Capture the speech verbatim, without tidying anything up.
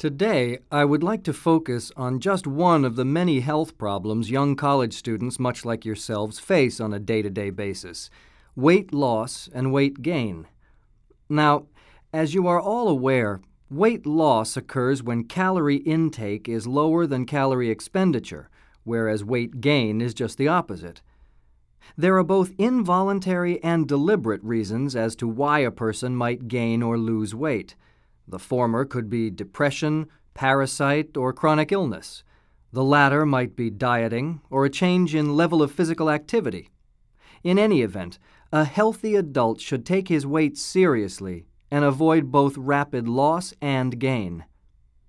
Today, I would like to focus on just one of the many health problems young college students, much like yourselves, face on a day-to-day basis: weight loss and weight gain. Now, as you are all aware, weight loss occurs when calorie intake is lower than calorie expenditure, whereas weight gain is just the opposite. There are both involuntary and deliberate reasons as to why a person might gain or lose weight. The former could be depression, parasite, or chronic illness. The latter might be dieting or a change in level of physical activity. In any event, a healthy adult should take his weight seriously and avoid both rapid loss and gain.